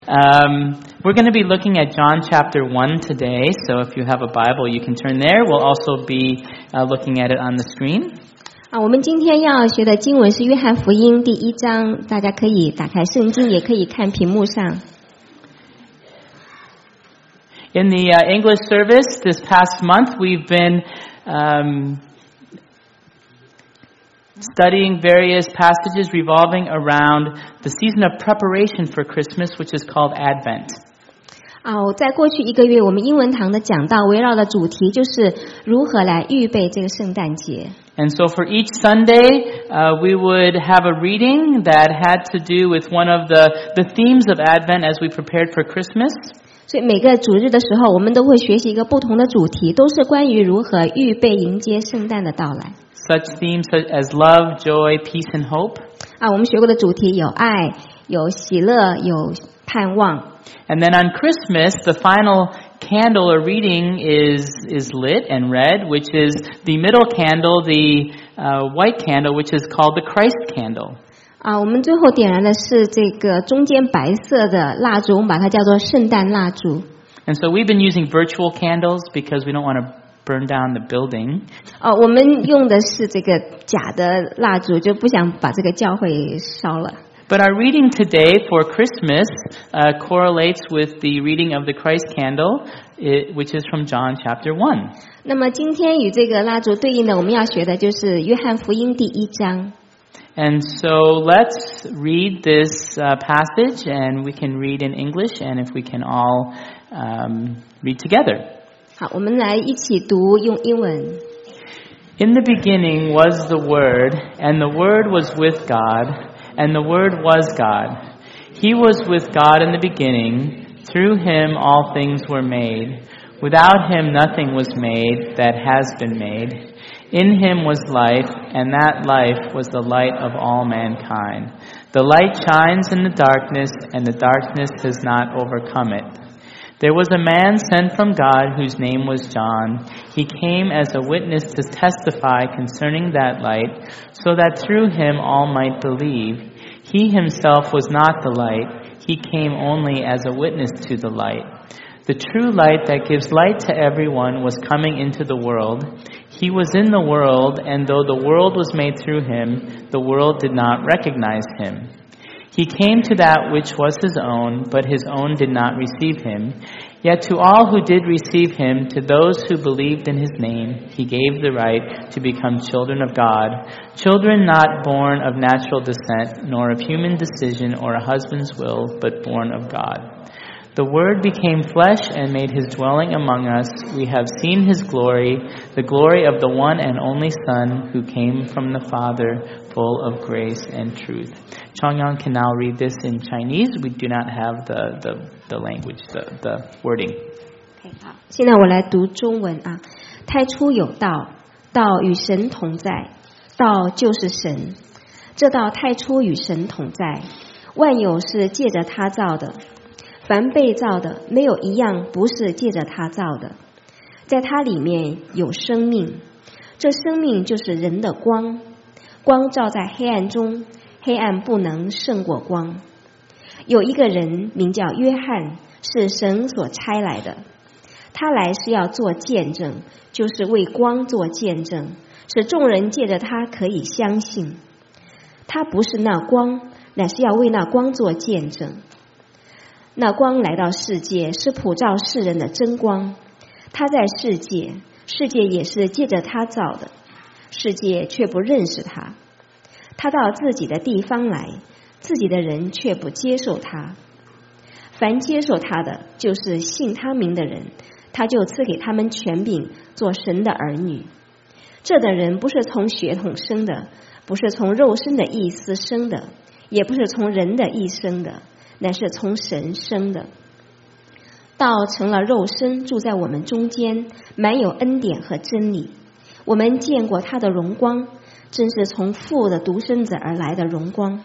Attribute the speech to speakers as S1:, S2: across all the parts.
S1: We're going to be looking at John chapter 1 today, so if you have a Bible, you can turn there. We'll also be looking at it on the screen.
S2: 我们今天要学的经文是约翰福音第1章，大家可以打开圣经，也可以看屏幕上。
S1: In the English service this past month, we've been studying various passages revolving around the season of preparation for Christmas, which is called Advent.
S2: 在过去1个月，我们英文堂的讲道围绕的主题就是如何来预备这个圣诞节。
S1: And so for each Sunday, we would have a reading that had to do with one of the themes of Advent as we prepared for Christmas.
S2: 所以每个主日的时候，我们都会学习一个不同的主题，都是关于如何预备迎接圣诞的到来。
S1: Such themes as love, joy, peace, and hope.
S2: 我们学过的主题有爱、有喜乐、有盼望。
S1: And then on Christmas, the final candle or reading is lit and read, which is the middle candle, the white candle, which is called the Christ candle.
S2: 我们最后点燃的是这个中间白色的蜡烛，我们把它叫做圣诞蜡烛。
S1: And so we've been using virtual candles because we don't want to burn down the building.
S2: 我们用的是这个假的蜡烛，就不想把这个教会烧了。
S1: But our reading today for Christmas correlates with the reading of the Christ candle, which is from John chapter 1.
S2: 那么今天与这个蜡烛对应的，我们要学的就是约翰福音第1章。
S1: And so let's read this passage, and we can read in English, and if we can all read together.
S2: 好，我们来一起读，用英文。
S1: In the beginning was the Word, and the Word was with God, and the Word was God. He was with God in the beginning. Through him all things were made. Without him nothing was made that has been made. In him was life, and that life was the light of all mankind. The light shines in the darkness, and the darkness has not overcome it. There was a man sent from God whose name was John. He came as a witness to testify concerning that light, so that through him all might believe. He himself was not the light. He came only as a witness to the light. The true light that gives light to everyone was coming into the world. He was in the world, and though the world was made through him, the world did not recognize him. He came to that which was his own, but his own did not receive him. Yet to all who did receive him, to those who believed in his name, he gave the right to become children of God, children not born of natural descent, nor of human decision or a husband's will, but born of God. The Word became flesh and made his dwelling among us. We have seen his glory, the glory of the one and only Son who came from the Father, full of grace and truth. Chongyang can now read this in Chinese. We do not have the language, the wording.
S2: 好，现在我来读中文啊。太初有道，道与神同在，道就是神。这道太初与神同在，万有是借着他造的。凡被造的，没有一样不是借着他造的。在他里面有生命，这生命就是人的光。光照在黑暗中，黑暗不能胜过光。有一个人名叫约翰，是神所差来的。他来是要做见证，就是为光做见证，使众人借着他可以相信。他不是那光，乃是要为那光做见证。那光来到世界，是普照世人的真光。他在世界，世界也是借着他造的，世界却不认识他。他到自己的地方来，自己的人却不接受他。凡接受他的，就是信他名的人，他就赐给他们权柄，做神的儿女。这等人不是从血统生的，不是从肉身的意思生的，也不是从人的意生的，乃是从神生的。道成了肉身，住在我们中间，满有恩典和真理。我们见过他的荣光，正是从父的独生子而来的荣光。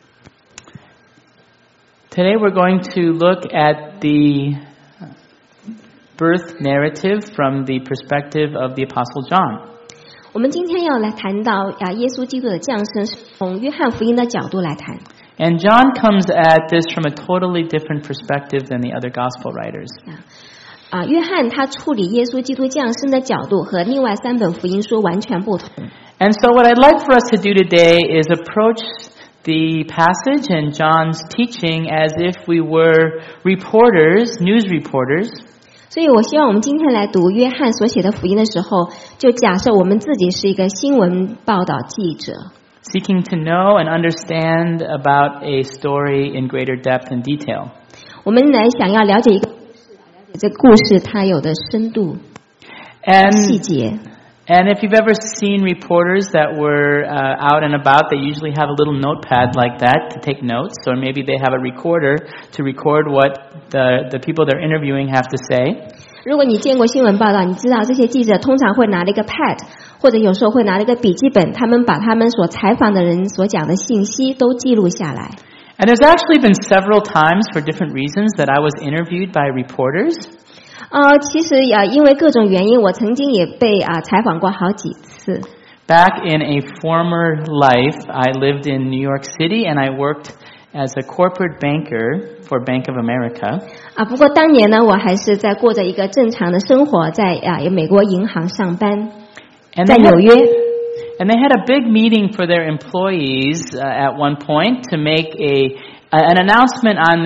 S1: Today we're going to look at the birth narrative from the perspective of the Apostle John.
S2: 我们今天要来谈到耶稣基督的降生，从约翰福音的角度来谈。
S1: And John comes at this from a totally different perspective than the other gospel writers.
S2: 约翰他处理耶稣基督降生的角度和另外3本福音书完全不同。
S1: And so what I'd like for us to do today is approach the passage and John's teaching as if we were reporters, news reporters.
S2: 所以我希望我们今天来读约翰所写的福音的时候，就假设我们自己是一个新闻报道记者。
S1: Seeking to know and understand about a story in greater depth and detail.
S2: 我们来想要了解一个故事，了解这个故事它有的深度、细节。
S1: And if you've ever seen reporters that were out and about, they usually have a little notepad like that to take notes, or maybe they have a recorder to record what the people they're interviewing have to say.
S2: 如果你见过新闻报道，你知道这些记者通常会拿了一个 pad， 或者有时候会拿了一个笔记本，他们把他们所采访的人所讲的信息都记录下来。
S1: And there's actually been several times for different reasons that I was interviewed by reporters.
S2: 其实因为各种原因，我曾经也被采访过好几次。
S1: Back in a former life, I lived in New York City and I worked as a corporate banker for Bank of America.
S2: 不过当年呢，我还是在过着一个正常的生活，在美国银行上班，在纽约。
S1: And they had a big meeting for their employees at one point to make an announcement on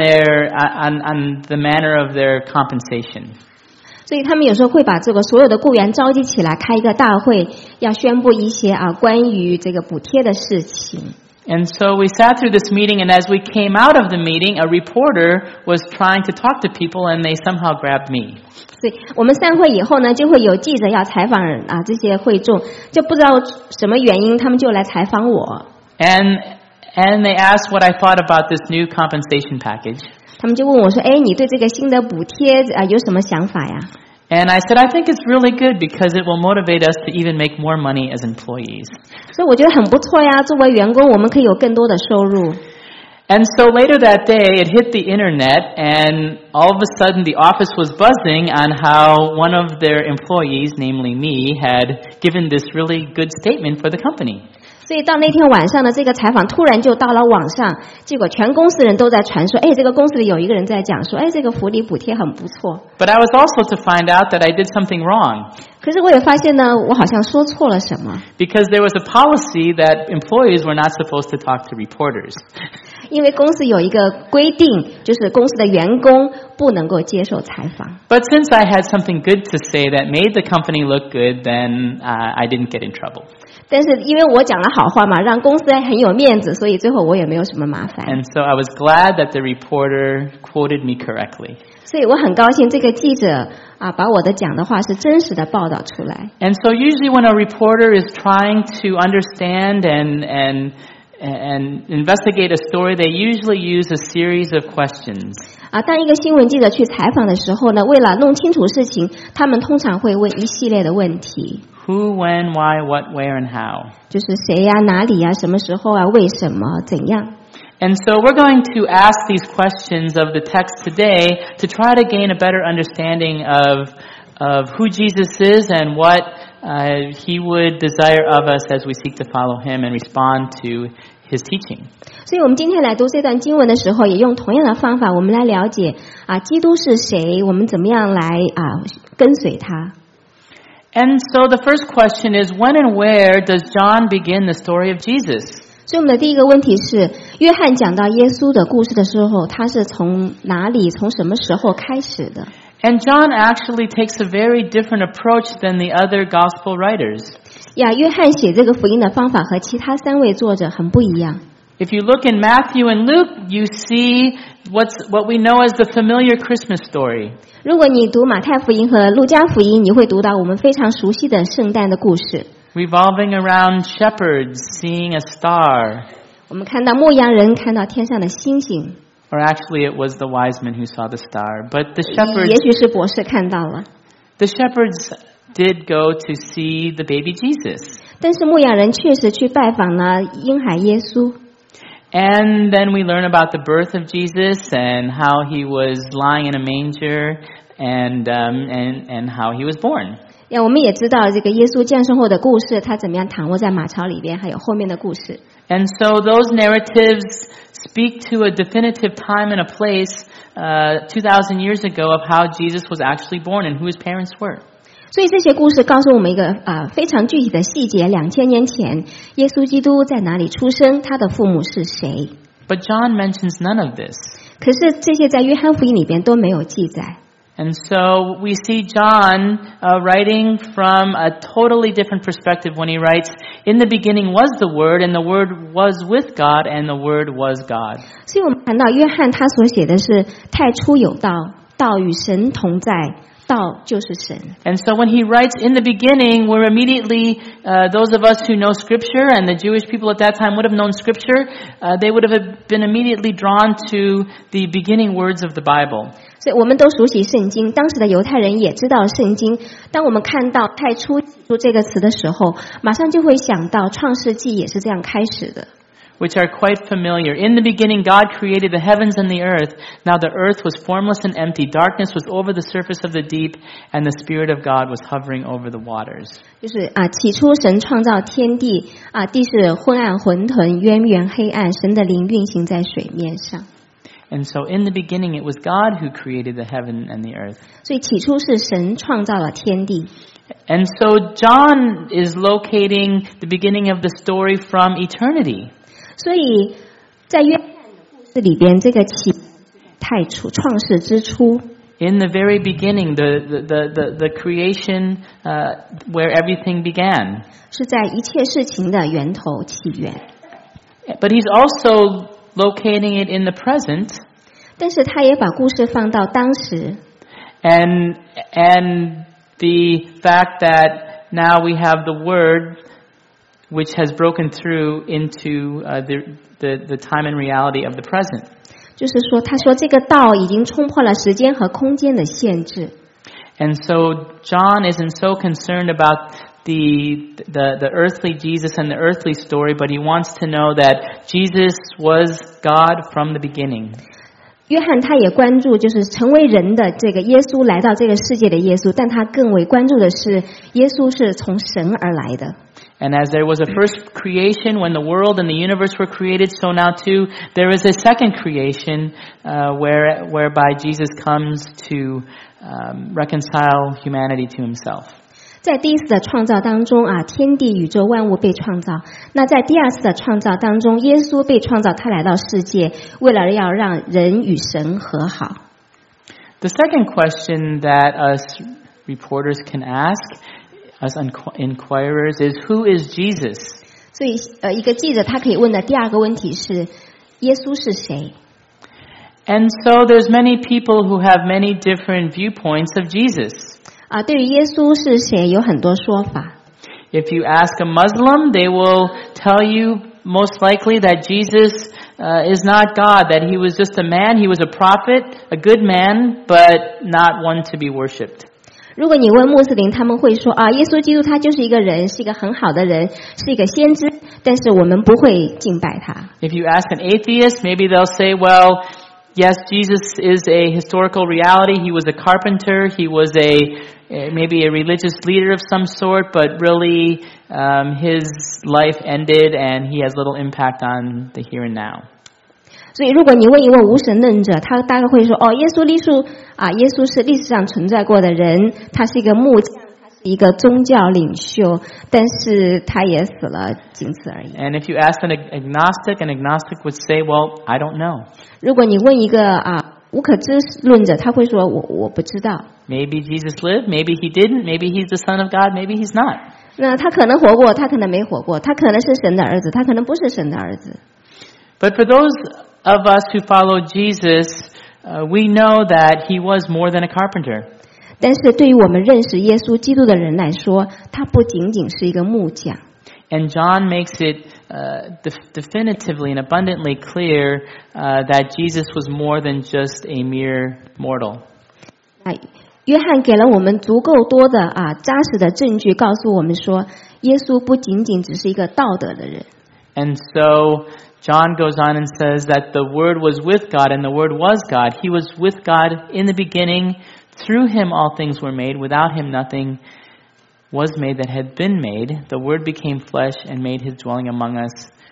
S1: the manner of their compensation.
S2: 所以他们有时候会把这个所有的雇员召集起来开一个大会，要宣布一些关于这个补贴的事情。
S1: And so we sat through this meeting, and as we came out of the meeting, a reporter was trying to talk to people, and they somehow grabbed me.
S2: 所以我们散会以后呢，就会有记者要采访这些会众，就不知道什么原因，他们就来采访我。
S1: And they asked what I thought about this new compensation package.
S2: 他们就问我说：“你对这个新的补贴有什么想法呀？”
S1: And I said, I think it's really good because it will motivate us to even make more money as employees.
S2: 所以我觉得很不错呀，作为员工，我们可以有更多的收入。
S1: And so later that day, it hit the internet, and all of a sudden the office was buzzing on how one of their employees, namely me, had given this really good statement for the company.
S2: 所以到那天晚上呢，这个采访突然就到了网上，结果全公司人都在传说，这个公司里有一个人在讲说，这个福利补贴很不错。
S1: But I was also to find out that I did something wrong.
S2: 可是我也发现呢，我好像说错了什么。
S1: Because there was a policy that employees were not supposed to talk to reporters.
S2: 因为公司有一个规定，就是公司的员工不能够接受采访。
S1: But since I had something good to say that made the company look good, then I didn't get in trouble.
S2: 但是因为我讲了好话嘛，让公司很有面子，所以最后我也没有什么麻烦。
S1: And so I was glad that the reporter quoted me correctly.
S2: 所以我很高兴这个记者把我的讲的话是真实的报道出来。
S1: And so usually when a reporter is trying to understand and investigate a story, they usually use a series of questions.
S2: 当一个新闻记者去采访的时候呢，为了弄清楚事情，他们通常会问一系列的问题。
S1: Who, when, why, what, where, and how.
S2: 就是谁呀、哪里呀、什么时候啊、为什么、怎样。
S1: And so we're going to ask these questions of the text today to try to gain a better understanding of who Jesus is and what he would desire of us as we seek to follow him and respond to his teaching.
S2: 所以我们今天来读这段经文的时候，也用同样的方法，我们来了解基督是谁，我们怎么样来跟随他。
S1: And so the first question is, when and where does John begin the story of Jesus?
S2: 所以我们的第一个问题是，约翰讲到耶稣的故事的时候，他是从哪里、从什么时候开始的？
S1: And John actually takes a very different approach than the other gospel writers.
S2: 约翰写这个福音的方法和其他3位作者很不一样。
S1: If you look in Matthew and Luke, you see what we know as the familiar Christmas story.
S2: 如果你读马太福音和路加福音，你会读到我们非常熟悉的圣诞的故事。
S1: Revolving around shepherds seeing a star.
S2: 我们看到牧羊人看到天上的星星。
S1: Or actually it was the wise men who saw the star. But the shepherds...
S2: 也许是博士看到了。
S1: The shepherds did go to see the baby Jesus.
S2: 但是牧羊人确实去拜访了婴孩耶稣。
S1: And then we learn about the birth of Jesus and how he was lying in a manger and how he was born.
S2: 我们也知道这个耶稣降生后的故事，他怎么样躺卧在马槽里边，还有后面的故事。
S1: And so those narratives speak to a definitive time and a place 2,000 years ago of how Jesus was actually born and who his parents were.
S2: 所以这些故事告诉我们一个非常具体的细节，2000年前耶稣基督在哪里出生，他的父母是谁。
S1: But John mentions none of this.
S2: 可是这些在约翰福音里边都没有记载。
S1: And so we see John writing from a totally different perspective when he writes, "In the beginning was the Word, and the Word was with God, and the Word was God."
S2: 所以我们看到约翰他所写的是太初有道，道与神同在，道就是神。
S1: And so when he writes in the beginning, we're immediately, those of us who know Scripture, and the Jewish people at that time would have known Scripture, they would have been immediately drawn to the beginning words of the Bible.
S2: 所以我们都熟悉圣经，当时的犹太人也知道圣经。当我们看到太初这个词的时候，马上就会想到创世纪也是这样开始的。
S1: Which are quite familiar. In the beginning, God created the heavens and the earth. Now the earth was formless and empty. Darkness was over the surface of the deep, and the Spirit of God was hovering over the waters.
S2: 就是起初神创造天地地是昏暗混沌，渊源黑暗，神的灵运行在水面上。
S1: And so in the beginning, it was God who created the heaven and the earth.
S2: 所以起初是神创造了天地。
S1: And so John is locating the beginning of the story from eternity.
S2: 所以在约翰的故事里边，这个起太初创世之初。
S1: In the very beginning, the creation where everything began.
S2: 是在一切事情的源头起源。
S1: But he's also locating it in the present.
S2: 但是他也把故事放到当时。
S1: And the fact that now we have the Word which has broken through into the time and reality of the present.
S2: 就是说，他说这个道已经冲破了时间和空间的限制。
S1: And so John isn't so concerned about the earthly Jesus and the earthly story, but he wants to know that Jesus was God from the beginning.
S2: 约翰他也关注就是成为人的这个耶稣来到这个世界的耶稣，但他更为关注的是耶稣是从神而来的。
S1: And as there was a first creation when the world and the universe were created, so now too there is a second creation whereby Jesus comes to reconcile humanity to himself.
S2: 在第一次的创造当中天地宇宙万物被创造。那在第二次的创造当中，耶稣被创造，他来到世界，为了要让人与神和好。
S1: The second question that us reporters can ask, as inquirers, is who is Jesus?
S2: 所以一个记者他可以问的第二个问题是耶稣是谁？
S1: And so there's many people who have many different viewpoints of Jesus.
S2: 对于耶稣是谁有很多说法。
S1: If you ask a Muslim, they will tell you most likely that Jesus is not God, that he was just a man, he was a prophet, a good man, but not one to be worshipped.
S2: 如果你问穆斯林，他们会说耶稣基督他就是一个人，是一个很好的人，是一个先知，但是我们不会敬拜他。
S1: If you ask an atheist, maybe they'll say, well, yes, Jesus is a historical reality. He was a carpenter. He was maybe a religious leader of some sort, but really his life ended and he has little impact on the here and now.
S2: 所以如果你问一问无神论者，他大概会说耶稣是历史上存在过的人，他是一个木匠，他是一个宗教领袖，但是他也死了，仅此而已。
S1: And if you ask an agnostic would say, well, I don't know.
S2: 如果你问一个无可知论者，他会说我不知道。
S1: Maybe Jesus lived, maybe he didn't, maybe he's the son of God, maybe he's not.
S2: 那他可能活过，他可能没活过，他可能是神的儿子，他可能不是神的儿子。
S1: But for those of us who follow Jesus, we know that he was more than a carpenter.
S2: 但是对于我们认识耶稣基督的人来说，他不仅仅是一个木匠。
S1: And John makes it definitively and abundantly clear that Jesus was more than just a mere mortal.
S2: 约翰给了我们足够多的扎实的证据，告诉我们说，耶稣不仅仅只是一个道德的人。
S1: And so John goes on and says that the Word was with God and the Word was God. He was with God in the beginning. Through him all things were made. Without him nothing was made that had been made. The Word became flesh and made his dwelling among us.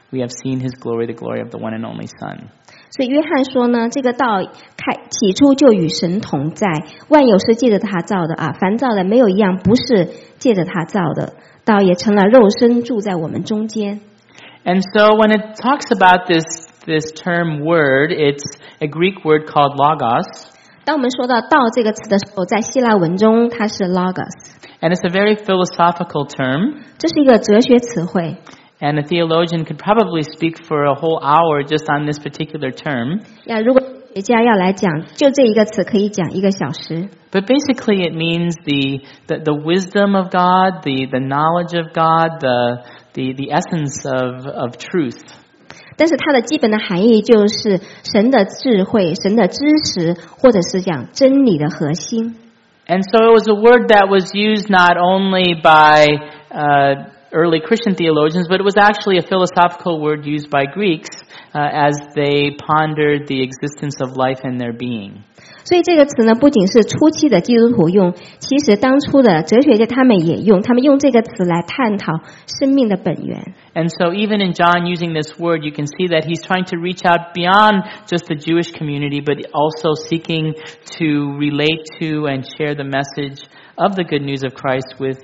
S1: we have seen his glory, the glory of the one and only Son.
S2: 所以约翰说呢，这个道起初就与神同在，万有是借着他造的啊，凡造的没有一样不是借着他造的，道也成了肉身住在我们中间。
S1: And so when it talks about this term word, it's a Greek word called logos.
S2: 当我们说到道这个词的时候，在希腊文中它是 logos。And
S1: it's a very philosophical term.
S2: 这是一个哲学词汇。
S1: And a theologian could probably speak for a whole hour just on this particular term.
S2: 如果学家要来讲，就这一个词可以讲1个小时。
S1: But basically it means the wisdom of God, the knowledge of God, the essence of truth.
S2: 但是它的基本的含义就是神的智慧、神的知识，或者是讲真理的核心。
S1: And so it was a word that was used not only by early Christian theologians, but it was actually a philosophical word used by Greeks as they pondered the existence of life and their being.
S2: 所以这个词呢，不仅是初期的基督徒用，其实当初的哲学家他们也用，他们用这个词来探讨生命的本源。
S1: And so even in John using this word, you can see that he's trying to reach out beyond just the Jewish community, but also seeking to relate to and share the message of the good news of Christ with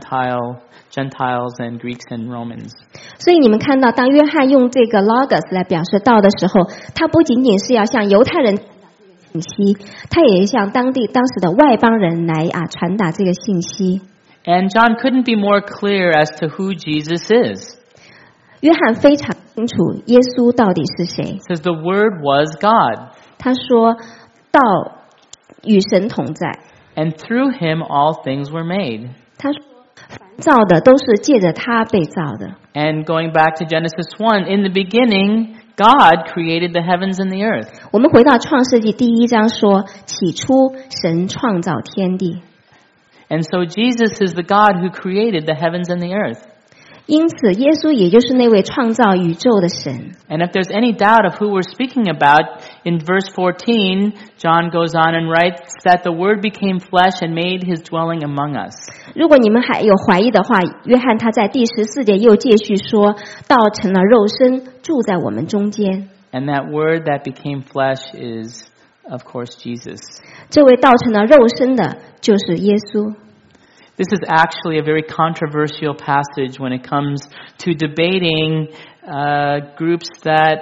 S1: Gentiles and Greeks and Romans.
S2: 所以你们看到，当约翰用这个 logos 来表示道的时候，他不仅仅是要向犹太人信息，他也向当时的外邦人来传达这个信息。
S1: And John couldn't be more clear as to who Jesus is.
S2: 约翰非常清楚耶稣到底是谁。
S1: Says the Word was God.
S2: 他说，道与神同在。
S1: And through him all things were made.
S2: 他说，凡造的都是借着他被造的。
S1: And going back to Genesis 1, in the beginning, God created the heavens and the earth.
S2: 我们回到创世纪第1章说，起初神创造天地。
S1: And so Jesus is the God who created the heavens and the earth.
S2: 因此，耶稣也就是那位创造宇宙的神。
S1: And if there's any doubt of who we're speaking about, in verse 14, John goes on and writes that the Word became flesh and made his dwelling among us.
S2: 如果你们还有怀疑的话，约翰他在第14节又继续说，道成了肉身，住在我们中间。
S1: And that Word that became flesh is, of course, Jesus.
S2: 这位道成了肉身的，就是耶稣。
S1: This is actually a very controversial passage when it comes to debating groups that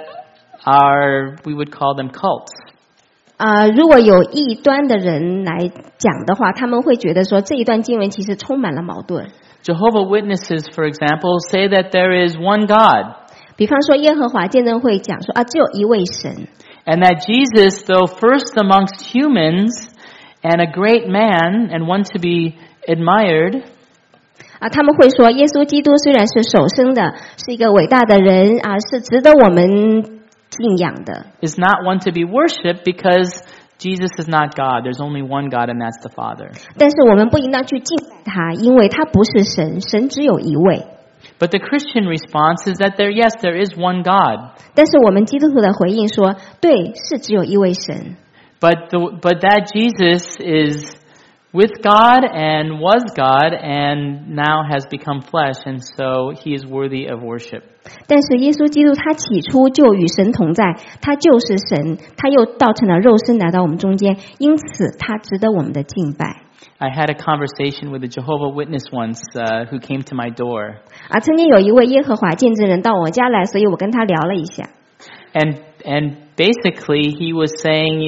S1: are, we would call them cults.
S2: 如果有异端的人来讲的话，他们会觉得说这一段经文其实充满了矛盾。
S1: Jehovah's Witnesses, for example, say that there is one God.
S2: 比方说耶和华见证会讲说只有一位神。
S1: And that Jesus, though first amongst humans and a great man and one to be admired,
S2: 他们会说耶稣基督虽然是首生的，是一个伟大的人是值得我们敬仰的。
S1: is not one to be worshipped because Jesus is not God. There's only one God, and that's the Father.
S2: 但是我们不应当去敬拜他，因为他不是神，神只有一位。
S1: But the Christian response is that there is one God.
S2: 但是我们基督徒的回应说，对，是只有一位神。
S1: But that Jesus is with God and was God and now has become flesh, and so he is worthy of worship.
S2: 但是耶稣基督他起初就与神同在，他就是神，他又道成了肉身来到我们中间，因此他值得我们的敬拜。
S1: I had a conversation with a Jehovah's Witness once who came to my door.
S2: 曾经有一位耶和华见证人到我家来，所以我跟他聊了一下。
S1: And basically he was saying,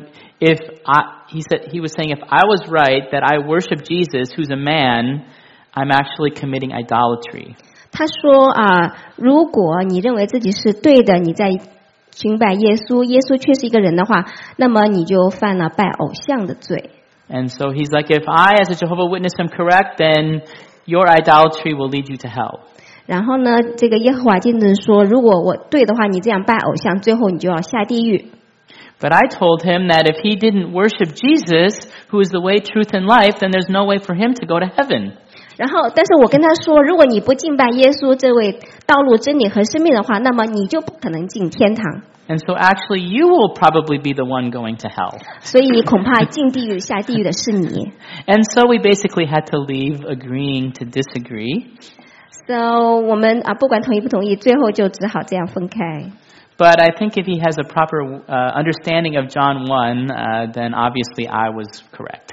S1: he was saying if I was right that I worship Jesus, who's a man, I'm actually committing idolatry.
S2: 他说如果你认为自己是对的，你在敬拜耶稣，耶稣却是一个人的话，那么你就犯了拜偶像的罪。
S1: And so he's like, if I as a Jehovah's Witness am correct, then your idolatry will lead you to hell.
S2: 然后呢，这个耶和华见证说，如果我对的话，你这样拜偶像，最后你就要下地狱。
S1: But I told him that if he didn't worship Jesus, who is the way, truth, and life, then there's no way for him to go to heaven.
S2: 然后，但是我跟他说，如果你不敬拜耶稣这位道路、真理和生命的话，那么你就不可能进天堂。
S1: And so actually you will probably be the one going to hell.
S2: 所以恐怕进地狱、下地狱的是你。
S1: And so we basically had to leave agreeing to disagree.
S2: So 我们不管同意不同意，最後就只好這樣分開。
S1: But I think if he has a proper understanding of John 1, then obviously I was correct.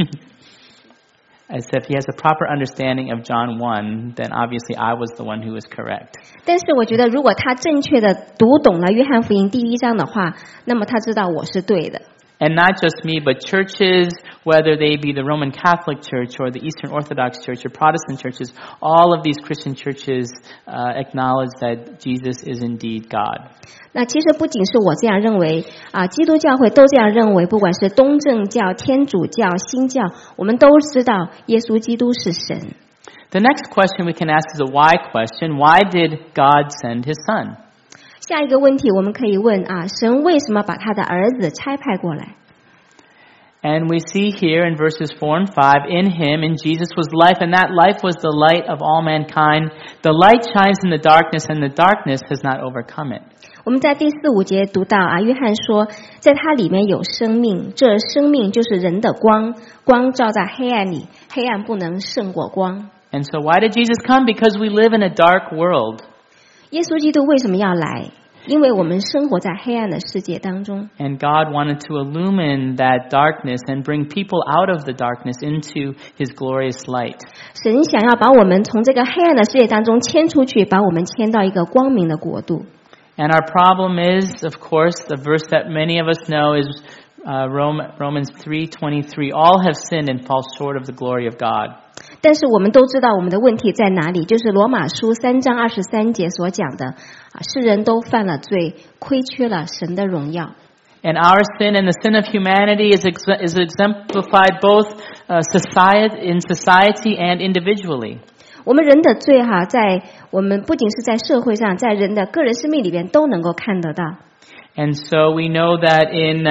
S1: I said if he has a proper understanding of John 1, then obviously I was the one who was correct.
S2: 但是我覺得如果他正確的讀懂了約翰福音第1章的話，那麼他知道我是對的。
S1: And not just me, but churches, whether they be the Roman Catholic Church or the Eastern Orthodox Church or Protestant churches, all of these Christian churches acknowledge that Jesus is indeed God.
S2: 那其實不僅是我這樣認為基督教會都這樣認為，不管是東正教、天主教、新教，我們都知道耶穌基督是神。
S1: The next question we can ask is a why question. Why did God send his son?
S2: 下一個問題我們可以問神為什麼把他的兒子差派過來？
S1: And we see here in verses 4 and 5, in him, in Jesus was life, and that life was the light of all mankind. The light shines in the darkness, and the darkness has not overcome it.
S2: 我們在第4、5節讀到約翰說，在他裡面有生命，這生命就是人的光，光照在黑暗裡，黑暗不能勝過光。
S1: And so why did Jesus come? Because we live in a dark world.
S2: 耶穌基督為什麼要來？因為我們生活在黑暗的世界當中。
S1: And God wanted to illumine that darkness and bring people out of the darkness into his glorious light.
S2: 神想要把我們從這個黑暗的世界當中牽出去，把我們牽到一個光明的國度。
S1: And our problem is, of course, the verse that many of us know is Romans 3:23. All have sinned and fall short of the glory of God.
S2: 但是我们都知道我们的问題在哪里，就是羅馬書3章23節所講的世人都犯了罪，虧缺了神的榮耀。
S1: And our sin and the sin of humanity is exemplified both in society and individually.
S2: 我們人的罪在我們不僅是在社會上，在人的個人生命裡邊都能夠看得到。
S1: And so we know that in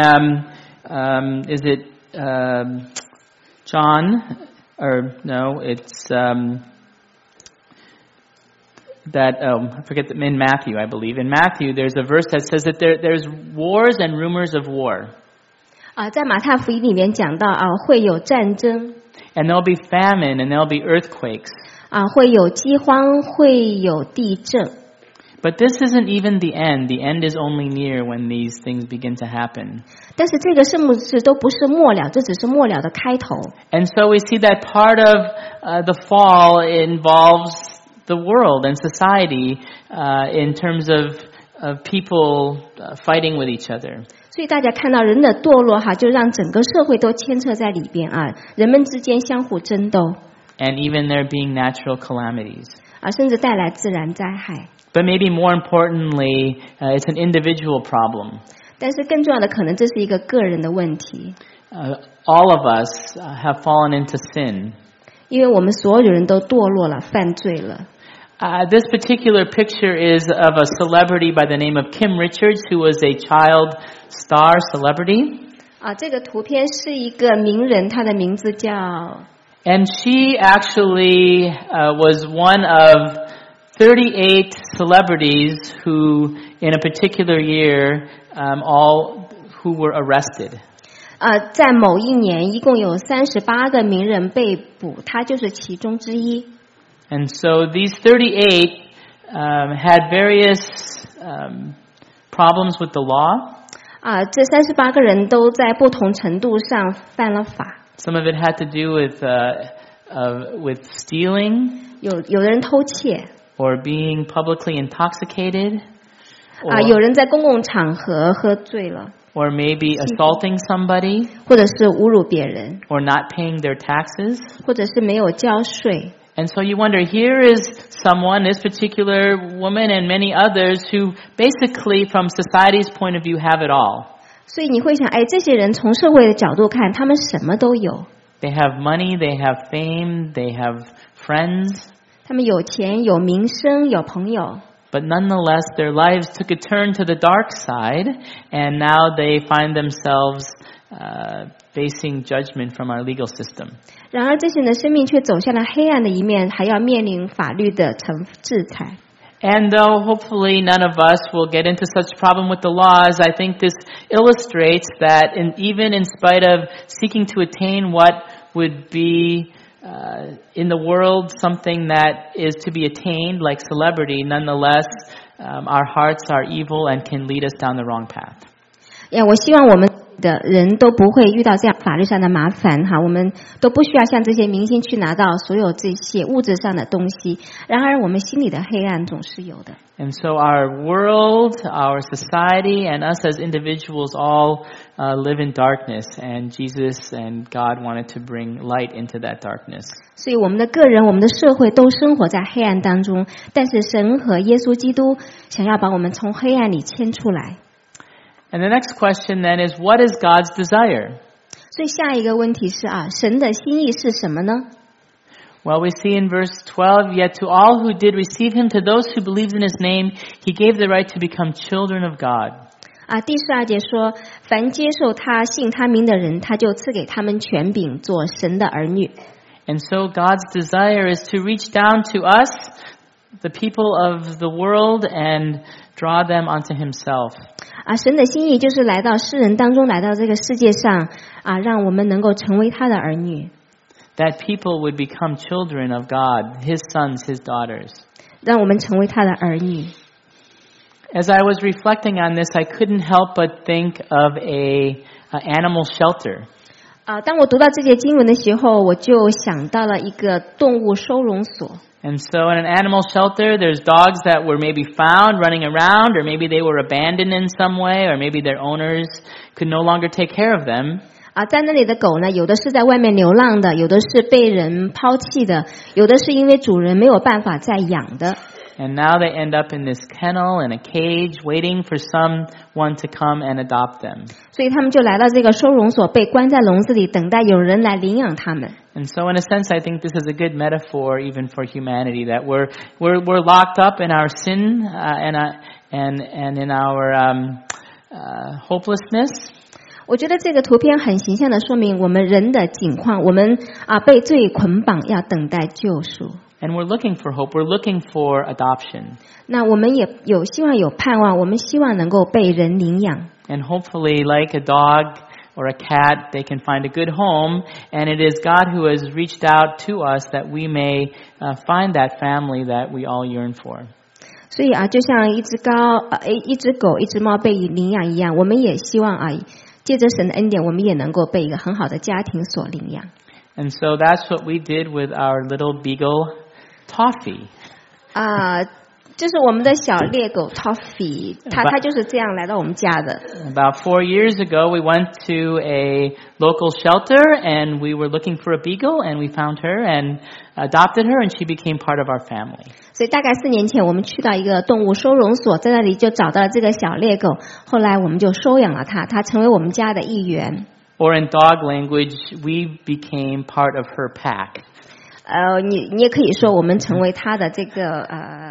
S1: John, or no, it's I forget, in Matthew, I believe. In Matthew, there's a verse that says that there's wars and rumors of war.
S2: 在馬太福音裡面講到會有戰爭。
S1: And there'll be famine and there'll be earthquakes.
S2: 會有饑荒，會有地震。
S1: But this isn't even the end. The end is only near when these things begin to happen.
S2: 但是这个末世都不是末了，这只是末了的開頭。
S1: And so we see that part of the fall involves the world and society in terms of people fighting with each other.
S2: 所以大家看到人的堕落就讓整個社會都牽扯在裡邊人們之間相互爭鬥。
S1: And even there being natural calamities.
S2: 甚至帶來自然災害。
S1: But maybe more importantly, it's an individual problem.
S2: 但是更重要的可能這是一個個人的問題。
S1: All of us have fallen into sin.
S2: 因為我們所有人都墮落了，犯罪了。
S1: This particular picture is of a celebrity by the name of Kim Richards, who was a child star celebrity.
S2: 這個圖片是一個名人，他的名字叫
S1: And she actually was one of 38 celebrities who, in a particular year, who were arrested.
S2: 在某一年，一共有38個名人被捕，他就是其中之一。
S1: And so these 38 had various problems with the law.
S2: 這38個人都在不同程度上犯了法。
S1: Some of it had to do with stealing.
S2: 有人偷竊。
S1: Or being publicly intoxicated.
S2: 有人在公共場合喝醉了。
S1: Or maybe assaulting somebody.
S2: 或者是侮辱別人。
S1: Or not paying their taxes.
S2: 或者是沒有交稅。
S1: And so you wonder, here is someone, this particular woman and many others who basically from society's point of view have it all.
S2: 所以你會想，這些人從社會的角度看，他們什麼都有。
S1: They have money, they have fame, they have friends.
S2: 他們有錢，有名聲，有朋友。
S1: But nonetheless, their lives took a turn to the dark side, and now they find themselves facing judgment from our legal system.
S2: 然而，這些人的生命卻走向了黑暗的一面，還要面臨法律的制裁。
S1: And though hopefully none of us will get into such problem with the laws, I think this illustrates that even in spite of seeking to attain what would be in the world something that is to be attained, like celebrity, nonetheless, our hearts are evil and can lead us down the wrong path.
S2: 我希望我们的人都不会遇到这样法律上的麻烦哈，我们都不需要像这些明星去拿到所有这些物质上的东西。然而，我们心里的黑暗总是有的。
S1: And so our world, our society, and us as individuals all live in darkness, and Jesus and God wanted to bring light into that darkness.
S2: 所以我们的个人、我们的社会都生活在黑暗当中，但是神和耶稣基督想要把我们从黑暗里牵出来。
S1: And the next question then is, what is God's desire?
S2: 所以下一个问题是神的心意是什么呢？
S1: Well, we see in verse 12, yet to all who did receive him, to those who believed in his name, he gave the right to become children of God.
S2: 第12节说，凡接受他、信他名的人，他就赐给他们权柄，做神的儿女。
S1: And so God's desire is to reach down to us, the people of the world, and draw them unto himself.
S2: 神的心意就是来到世人当中，来到这个世界上让我们能够成为他的儿女。
S1: That people would become children of God, his sons, his daughters.
S2: 让我们成为他的儿女。
S1: As I was reflecting on this, I couldn't help but think of an animal shelter.
S2: 当我读到这节经文的时候，我就想到了一个动物收容所。
S1: And so in an animal shelter, there's dogs that were maybe found running around, or maybe they were abandoned in some way, or maybe their owners could no longer take care of them.
S2: 在那里的狗呢，有的是在外面流浪的，有的是被人抛弃的，有的是因为主人没有办法再养的。
S1: And now they end up in this kennel, in a cage, waiting for someone to come and adopt them.
S2: 所以他们就来到这个收容所，被关在笼子里，等待有人来领养他们。
S1: And so in a sense, I think this is a good metaphor even for humanity, that we're locked up in our sin and in our hopelessness.
S2: 我觉得这个图片很形象的说明我们人的境况，我们被罪捆绑，要等待救赎。
S1: And we're looking for hope. We're looking for adoption.
S2: 那我们也有希望，有盼望，我们希望能够被人领养。
S1: And hopefully, like a dog or a cat, they can find a good home. And it is God who has reached out to us that we may find that family that we all yearn for.
S2: 所以就像一只狗、一只猫被领养一样，我们也希望借着神的恩典，我们也能够被一个很好的家庭所领养。
S1: And so that's what we did with our little beagle, Toffee.
S2: 就是我们的小猎狗 Toffee， 它就是这样来到我们家的。
S1: About 4 years ago, we went to a local shelter, and we were looking for a beagle, and we found her and adopted her, and she became part of our family.
S2: 所以大概4年前，我们去到一个动物收容所，在那里就找到了这个小猎狗，后来我们就收养了它，它成为我们家的一员。
S1: Or in dog language, we became part of her pack.
S2: 你也可以说我们成为它的这个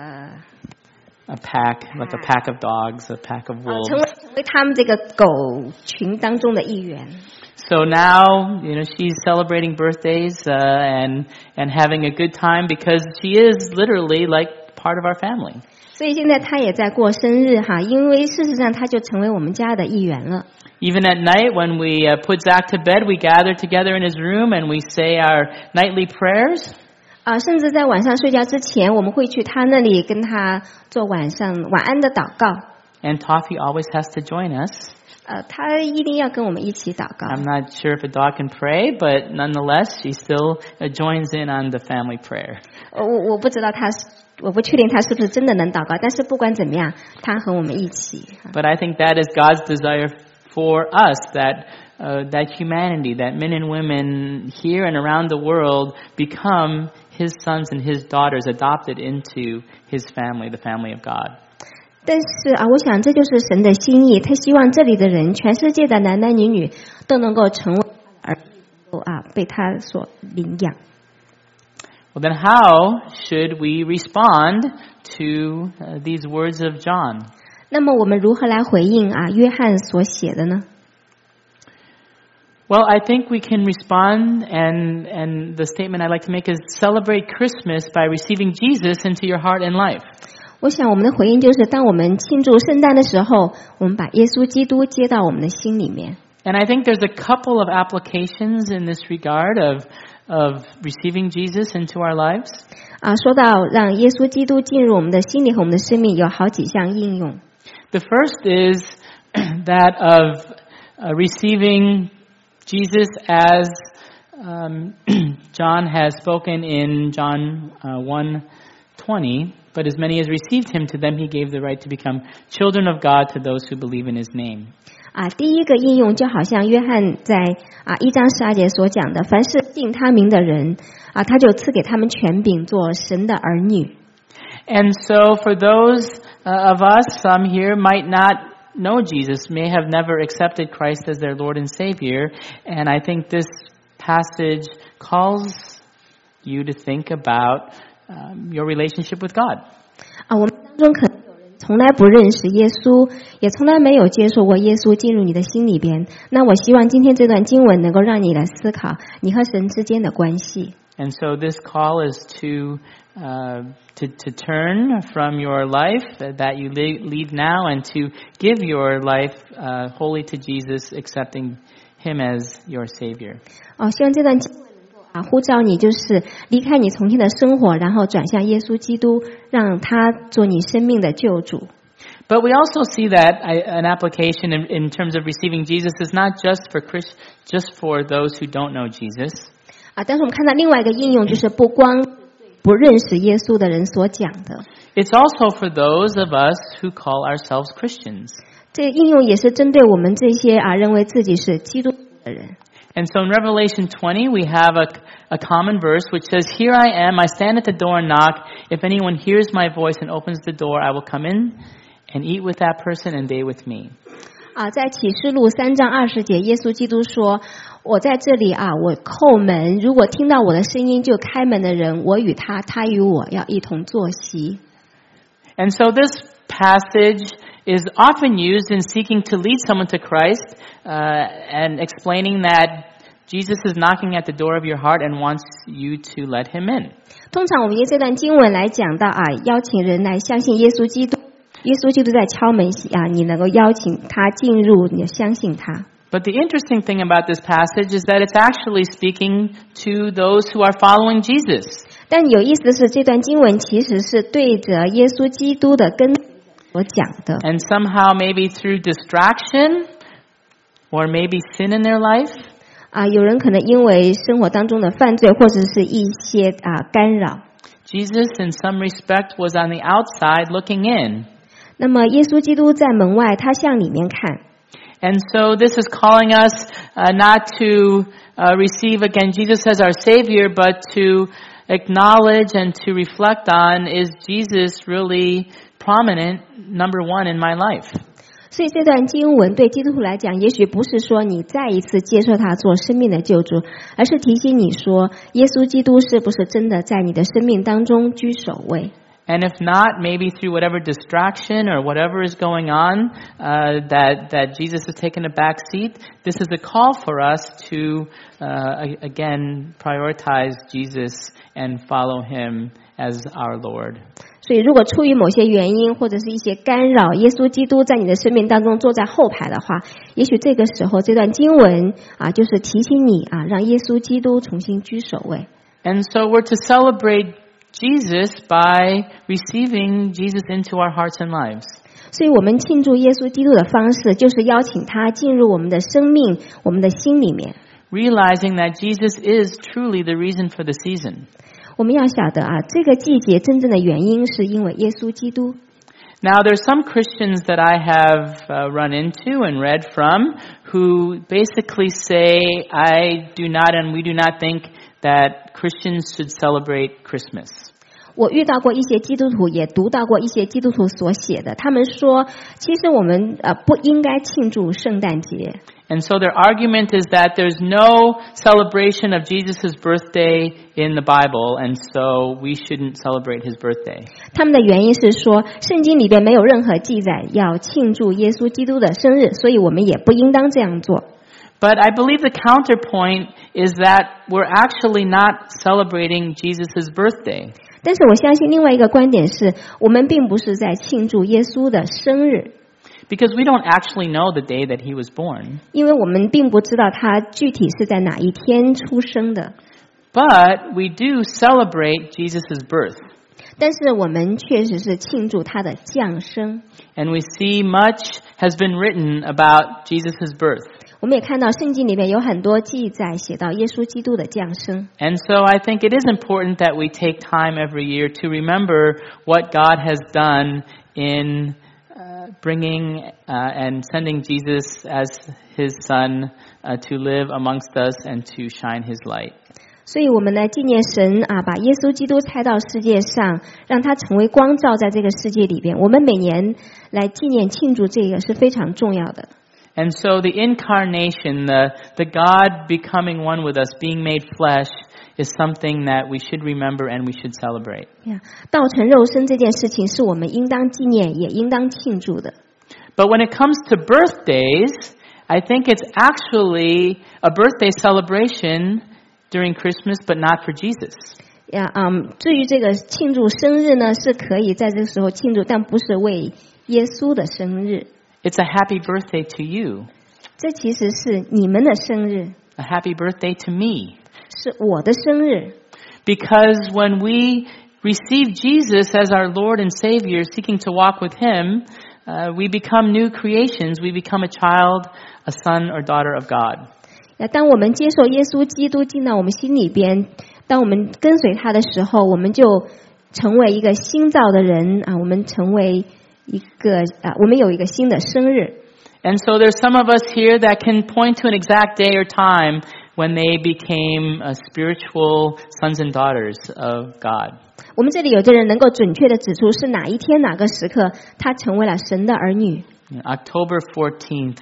S1: A pack, like a pack of dogs, a pack of wolves.
S2: 成为他们这个狗群当中的一员。
S1: So now, she's celebrating birthdays and having a good time because she is literally like part of our family.
S2: 所以现在她也在过生日哈，因为事实上她就成为我们家的一员了。
S1: Even at night when we put Zach to bed, we gather together in his room and we say our nightly prayers.
S2: 甚至在晚上睡觉之前，我们会去他那里跟他做晚安的祷告。
S1: And Toffee always has to join us.
S2: 他一定要跟我们一起祷告。
S1: I'm not sure if a dog can pray, but nonetheless, she still joins in on the family prayer.
S2: 我不知道我不确定他是不是真的能祷告，但是不管怎么样，他和我们一起。
S1: But I think that is God's desire for us, that humanity, that men and women here and around the world become his sons and his daughters, adopted into his family, the family of God.
S2: 但是我想这就是神的心意，他希望这里的人，全世界的男男女女都能够成为儿女，被他所领养。
S1: Well, then how should we respond to these words of John?
S2: 那么我们如何来回应约翰所写的呢？
S1: Well, I think we can respond, and the statement I'd like to make is celebrate Christmas by receiving Jesus into your heart and life.
S2: 我想我们的回应就是，当我们庆祝圣诞的时候，我们把耶稣基督接到我们的心里面。
S1: And I think there's a couple of applications in this regard of of receiving Jesus into our lives.
S2: 说到让耶稣基督进入我们的心里和我们的生命，有好几项应用。
S1: The first is that of receiving Jesus as John has spoken in John 1:20, but as many as received him, to them he gave the right to become children of God to those who believe in his name.
S2: 第一个应用就好像约翰在1章12节所讲的，凡是信他名的人他就赐给他们权柄做神的儿女。
S1: And so for those of us, some here might not know Jesus, may have never accepted Christ as their Lord and Savior, and I think this passage calls you to think about your relationship with God.
S2: 我们当中可能有人从来不认识耶稣，也从来没有接受过耶稣进入你的心里边。那我希望今天这段经文能够让你来思考你和神之间的关系。
S1: And so this call is to turn from your life that you lead now and to give your life wholly to Jesus, accepting him as your Savior.
S2: 希望这段经文能够呼召你，就是离开你从前的生活，然后转向耶稣基督，让他做你生命的救主。
S1: But we also see that an application in terms of receiving Jesus is not just for those who don't know Jesus.
S2: 但是我们看到另外一个应用，就是不光不认识耶稣的人所讲的。
S1: It's also for those of us who call ourselves Christians.
S2: 这个应用也是针对我们这些认为自己是基督徒的人。
S1: And so in Revelation 20, we have a common verse which says, "Here I am, I stand at the door and knock. If anyone hears my voice and opens the door, I will come in and eat with that person and they with me."
S2: 在启示录3章20节，耶稣基督说：“我在这里我叩门，如果听到我的声音就开门的人，我与他，他与我要一同坐席。”
S1: And so this passage is often used in seeking to lead someone to Christ and explaining that Jesus is knocking at the door of your heart and wants you to let him in.
S2: 通常我们用这段经文来讲到邀请人来相信耶稣基督。耶稣基督在敲门你能够邀请他进入，你相信他。
S1: But the interesting thing about this passage is that it's actually speaking to those who are following Jesus.
S2: 但有意思的是，这段经文其实是对着耶稣基督的跟所讲的。
S1: And somehow maybe through distraction or maybe sin in their life.
S2: 有人可能因为生活当中的犯罪或者是一些干扰。
S1: Jesus in some respect was on the outside looking in.
S2: 那么耶稣基督在门外，他向里面看。
S1: And so this is calling us not to receive again Jesus as our Savior, but to acknowledge and to reflect on, is Jesus really prominent, number one in my life?
S2: 所以这段经文对基督徒来讲，也许不是说你再一次接受他做生命的救主，而是提醒你说，耶稣基督是不是真的在你的生命当中居首位。
S1: And if not, maybe through whatever distraction or whatever is going on, that Jesus has taken a back seat, this is a call for us to, again, prioritize Jesus and follow him as our Lord.
S2: 所以如果出于某些原因或者是一些干扰，耶稣基督在你的生命当中坐在后排的话，也许这个时候这段经文就是提醒你让耶稣基督重新居首位。
S1: And so we're to celebrate Jesus by receiving Jesus into our hearts and lives.
S2: 所以我们庆祝耶稣基督的方式，就是邀请他进入我们的生命、我们的心里面。
S1: Realizing that Jesus is truly the reason for the season.
S2: 我们要晓得这个季节真正的原因是因为耶稣基督。
S1: Now there's some Christians that I have run into and read from who basically say, we do not think that Christians should celebrate Christmas.
S2: 我遇到过一些基督徒，也读到过一些基督徒所写的，他们说，其实我们不应该庆祝圣诞节。
S1: And so their argument is that there's no celebration of Jesus' birthday in the Bible, and so we shouldn't celebrate his birthday.
S2: 他们的原因是说，圣经里边没有任何记载要庆祝耶稣基督的生日，所以我们也不应当这样做。
S1: But I believe the counterpoint is that we're actually not celebrating Jesus' birthday.
S2: 但是我相信另外一个观点是，我们并不是在庆祝耶稣的生日。
S1: Because we don't actually know the day that he was born.
S2: 因为我们并不知道他具体是在哪一天出生的。
S1: But we do celebrate Jesus' birth.
S2: 但是我们确实是庆祝他的降生。
S1: And we see much has been written about Jesus' birth.
S2: 我们也看到圣经里面有很多记载写到耶稣基督的降生。
S1: And so I think it is important that we take time every year to remember what God has done in bringing and sending Jesus as his son to live amongst us and to shine his light.
S2: 所以我们来纪念神啊，把耶稣基督差到世界上，让他成为光照在这个世界里边。我们每年来纪念庆祝这个是非常重要的。
S1: And so the incarnation, the God becoming one with us, being made flesh, is something that we should remember and we should celebrate.
S2: 道成肉身这件事情是我们应当纪念，也应当庆祝的。
S1: But when it comes to birthdays, I think it's actually a birthday celebration during Christmas, but not for Jesus.
S2: 至于这个庆祝生日呢，是可以在这个时候庆祝，但不是为耶稣的生日。
S1: It's a happy birthday to you.
S2: 这其实是你们的生日。
S1: A happy birthday to me.
S2: 是我的生日。
S1: Because when we receive Jesus as our Lord and Savior, seeking to walk with Him, we become new creations. We become a child, a son or daughter of God.
S2: 当我们接受耶稣基督进到我们心里边，当我们跟随他的时候，我们就成为一个新造的人啊！我们成为一个我们有一个新的生日。
S1: And so there's some of us here that can point to an exact day or time when they became spiritual sons and daughters of God.
S2: 我们这里有的人能够准确的指出是哪一天哪个时刻他成为了神的儿女。
S1: October 14th,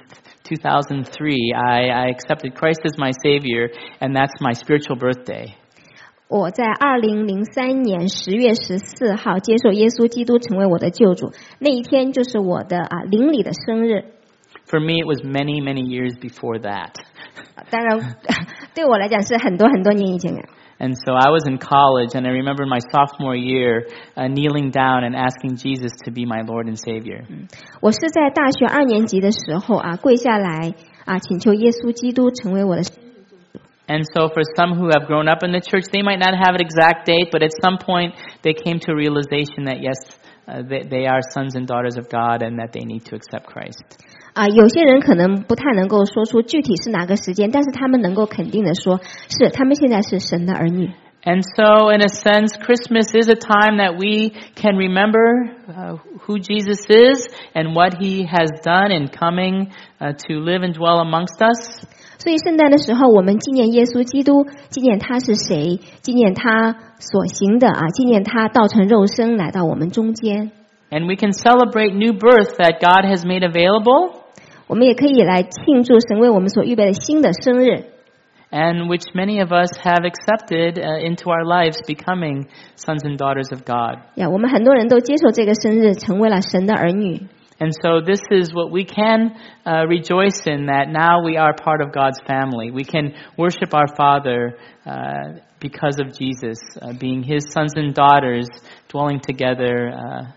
S1: 2003, I accepted Christ as my Savior, and that's my spiritual birthday.
S2: 我在2003年10月14号接受耶稣基督成为我的救主，那一天就是我的灵里的生日。
S1: For me, it was many, many years before that.
S2: 当然，对我来讲是很多很多年以前的。
S1: And so I was in college, and I remember my sophomore year kneeling down and asking Jesus to be my Lord and Savior.
S2: 我是在大学2年级的时候跪下来请求耶稣基督成为我的。
S1: And so for some who have grown up in the church, they might not have an exact date, but at some point they came to a realization that yes, they are sons and daughters of God, and that they need to accept Christ.
S2: 有些人可能不太能够说出具体是哪个时间，但是他们能够肯定的说，是他们现在是神的儿女。
S1: And so, in a sense, Christmas is a time that we can remember who Jesus is and what He has done in coming to live and dwell amongst us.
S2: 所以圣诞的时候，我们纪念耶稣基督，纪念他是谁，纪念他所行的纪念他道成肉身来到我们中间。
S1: And we can celebrate new birth that God has made available.
S2: 我们也可以来庆祝神为我们所预备的新的生日。
S1: And which many of us have accepted into our lives, becoming sons and daughters of God.
S2: 我们很多人都接受这个生日，成为了神的儿女。
S1: And so this is what we can rejoice in, that now we are part of God's family. We can worship our Father because of Jesus, being His sons and daughters, dwelling together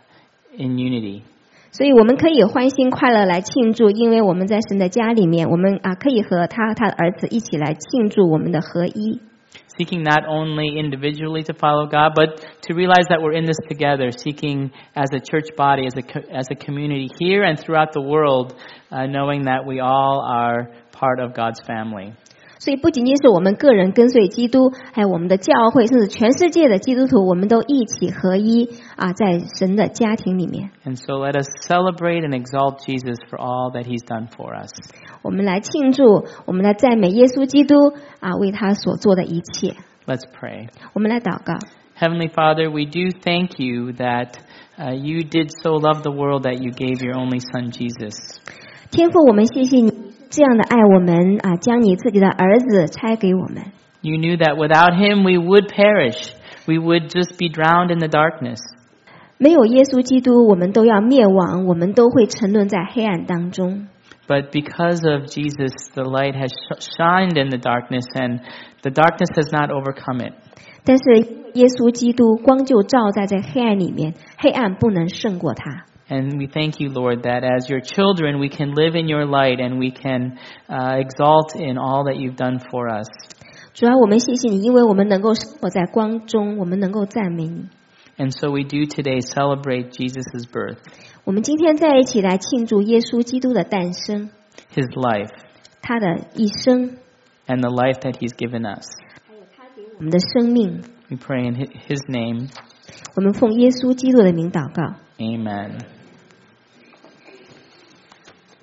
S1: in unity.
S2: 所以我们可以欢欣快乐来庆祝，因为我们在神的家里面，我们可以和他的儿子一起来庆祝我们的合一。
S1: Seeking not only individually to follow God, but to realize that we're in this together, seeking as a church body, as a community here and throughout the world, knowing that we all are part of God's family.
S2: 所以不仅仅是我们个人跟随基督，还有我们的教会，甚至全世界的基督徒，我们都一起合一在神的家庭里面。
S1: And so let us celebrate and exalt Jesus for all that He's done for us.
S2: 我们来庆祝，我们来赞美耶稣基督为他所做的一切。
S1: Let's pray.
S2: 我们来祷告。
S1: Heavenly Father, we do thank you that you did so love the world that you gave your only Son Jesus.
S2: 天父，我们谢谢你这样的爱我们将你自己的儿子差给我们。
S1: You knew that without Him we would perish. We would just be drowned in the darkness.
S2: 没有耶稣基督，我们都要灭亡，我们都会沉沦在黑暗当中。
S1: But because of Jesus, the light has shined in the darkness, and the darkness has not overcome it.
S2: 但是耶稣基督光就照在这黑暗里面，黑暗不能胜过他。
S1: And we thank you, Lord, that as your children, we can live in your light and we can exalt in all that you've done for us.
S2: 主啊，我们谢谢你，因为我们能够生活在光中，我们能够赞美你。
S1: And so we do today celebrate Jesus' birth,
S2: 我们今天在一起来庆祝耶稣基督的诞生，
S1: his life,
S2: 他的一生，
S1: and the life that he's given us.
S2: 我们的生命。
S1: We pray in his name.
S2: 我们奉耶稣基督的名祷告。
S1: Amen.